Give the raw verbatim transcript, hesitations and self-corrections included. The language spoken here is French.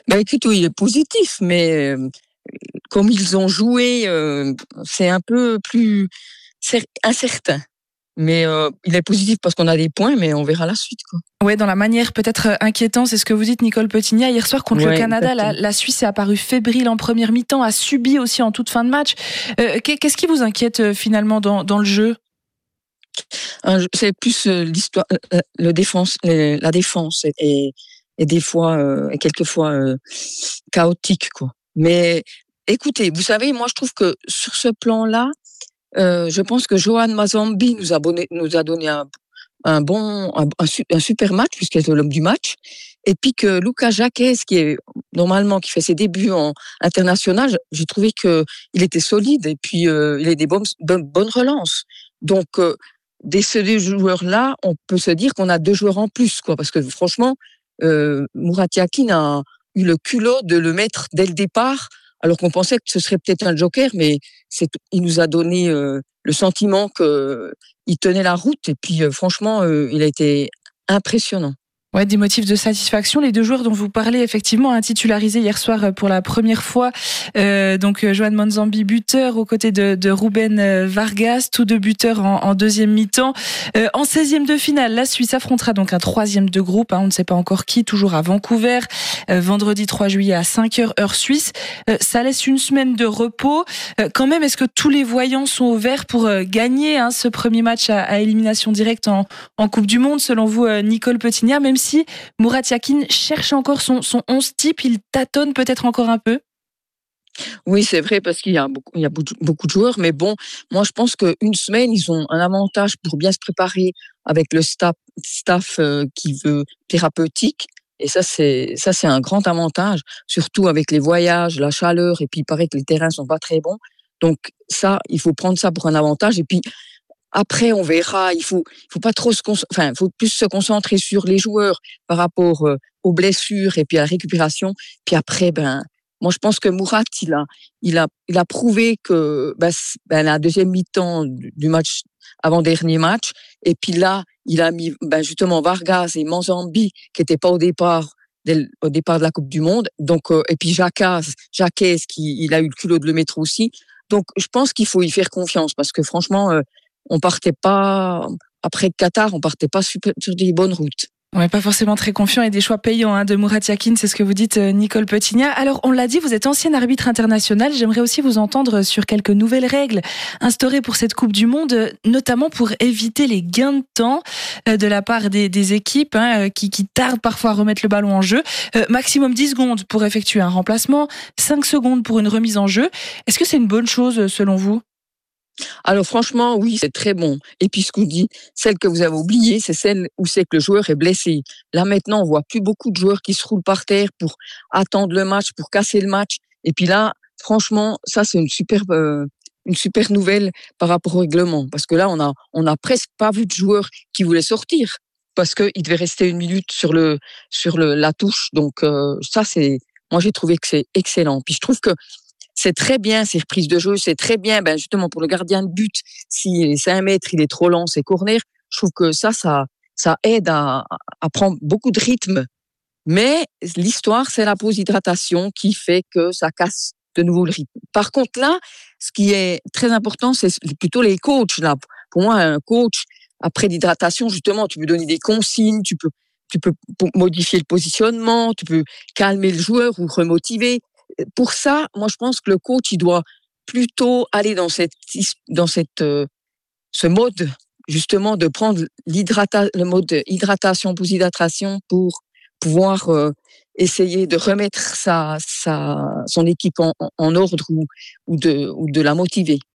Bah écoute, oui, il est positif, mais euh, comme ils ont joué, euh, c'est un peu plus cer- incertain. Mais euh, il est positif parce qu'on a des points, mais on verra la suite, quoi. Ouais, dans la manière peut-être inquiétante, c'est ce que vous dites, Nicole Petigna. Hier soir contre le Ouais, Canada, la, exactement. la Suisse est apparue fébrile en première mi-temps, a subi aussi en toute fin de match. Euh, qu'est-ce qui vous inquiète euh, finalement dans, dans le jeu? Un- C'est plus euh, l'histoire, euh, le défense, le- la défense est, est, est des fois, euh, est quelquefois euh, chaotique, quoi. Mais écoutez, vous savez, moi je trouve que sur ce plan-là, euh, je pense que Johan Mazambi nous a, bonné- nous a donné un, un bon, un, un su- un super match puisqu'il était l'homme du match. Et puis que Lucas Jacques, qui est normalement qui fait ses débuts en international, j'ai trouvé que il était solide et puis euh, il a des bonnes, bonnes, bonnes relances. Donc euh, des ces deux joueurs-là, on peut se dire qu'on a deux joueurs en plus, quoi, parce que franchement, euh, Murat Yakin a eu le culot de le mettre dès le départ, alors qu'on pensait que ce serait peut-être un joker, mais c'est, il nous a donné euh, le sentiment que il tenait la route et puis euh, franchement, euh, il a été impressionnant. Ouais, des motifs de satisfaction. Les deux joueurs dont vous parlez, effectivement, hein, titularisés hier soir pour la première fois. Euh, donc, Johan Manzambi, buteur, aux côtés de, de Ruben Vargas, tous deux buteurs en, en deuxième mi-temps. Euh, en seizième de finale, la Suisse affrontera donc un troisième de groupe. Hein, on ne sait pas encore qui, toujours à Vancouver. Euh, vendredi trois juillet à cinq heures, heure suisse. Euh, ça laisse une semaine de repos. Euh, quand même, est-ce que tous les voyants sont au vert pour euh, gagner hein, ce premier match à, à élimination directe en, en Coupe du Monde, selon vous, euh, Nicole Petigna, même si Murat Yakin cherche encore son, son onze type, il tâtonne peut-être encore un peu? Oui, c'est vrai parce qu'il y a beaucoup, il y a beaucoup beaucoup de joueurs, mais bon, moi je pense qu'une semaine, ils ont un avantage pour bien se préparer avec le staff, staff euh, qui veut thérapeutique. Et ça, c'est ça, c'est un grand avantage, surtout avec les voyages, la chaleur, et puis il paraît que les terrains sont pas très bons. Donc ça, il faut prendre ça pour un avantage. Et puis après, on verra. Il faut, il faut pas trop se, con- enfin, il faut plus se concentrer sur les joueurs par rapport euh, aux blessures et puis à la récupération. Puis après, ben, moi, je pense que Murat, il a, il a, il a prouvé que, ben, c- ben, la deuxième mi-temps du du match, avant-dernier match, et puis là, il a mis, ben, justement, Vargas et Manzambi, qui n'étaient pas au départ, dès le- au départ de la Coupe du Monde. Donc, euh, et puis Jacques, Jacques, qui, il a eu le culot de le mettre aussi. Donc, je pense qu'il faut y faire confiance parce que franchement, euh, on partait pas après le Qatar, on partait pas super, sur des bonnes routes. On n'est pas forcément très confiant et des choix payants hein, de Murat Yakin, c'est ce que vous dites, euh, Nicole Petigna. Alors, on l'a dit, vous êtes ancienne arbitre internationale. J'aimerais aussi vous entendre sur quelques nouvelles règles instaurées pour cette Coupe du Monde, euh, notamment pour éviter les gains de temps euh, de la part des, des équipes hein, euh, qui, qui tardent parfois à remettre le ballon en jeu. Euh, maximum dix secondes pour effectuer un remplacement, cinq secondes pour une remise en jeu. Est-ce que c'est une bonne chose euh, selon vous? Alors franchement, oui, c'est très bon. Et puis ce qu'on dit, celle que vous avez oubliée, c'est celle où c'est que le joueur est blessé. Là maintenant, on voit plus beaucoup de joueurs qui se roulent par terre pour attendre le match, pour casser le match. Et puis là, franchement, ça c'est une super, euh, une super nouvelle par rapport au règlement, parce que là, on a, on a presque pas vu de joueurs qui voulaient sortir parce qu'il devait rester une minute sur le, sur le, la touche. Donc euh, ça c'est, moi j'ai trouvé que c'est excellent. Puis je trouve que c'est très bien ces reprises de jeu, c'est très bien, ben justement pour le gardien de but, si c'est un mètre, il est trop lent, c'est corner. Je trouve que ça, ça, ça aide à, à prendre beaucoup de rythme. Mais l'histoire, c'est la pause hydratation qui fait que ça casse de nouveau le rythme. Par contre là, ce qui est très important, c'est plutôt les coachs là. Pour moi, un coach après l'hydratation, justement, tu peux donner des consignes, tu peux, tu peux modifier le positionnement, tu peux calmer le joueur ou remotiver. Pour ça, moi, je pense que le coach, il doit plutôt aller dans cette, dans cette, euh, ce mode, justement, de prendre l'hydrata, le mode hydratation, pause hydratation pour pouvoir euh, essayer de remettre sa, sa, son équipe en, en ordre ou, ou, de, ou de la motiver.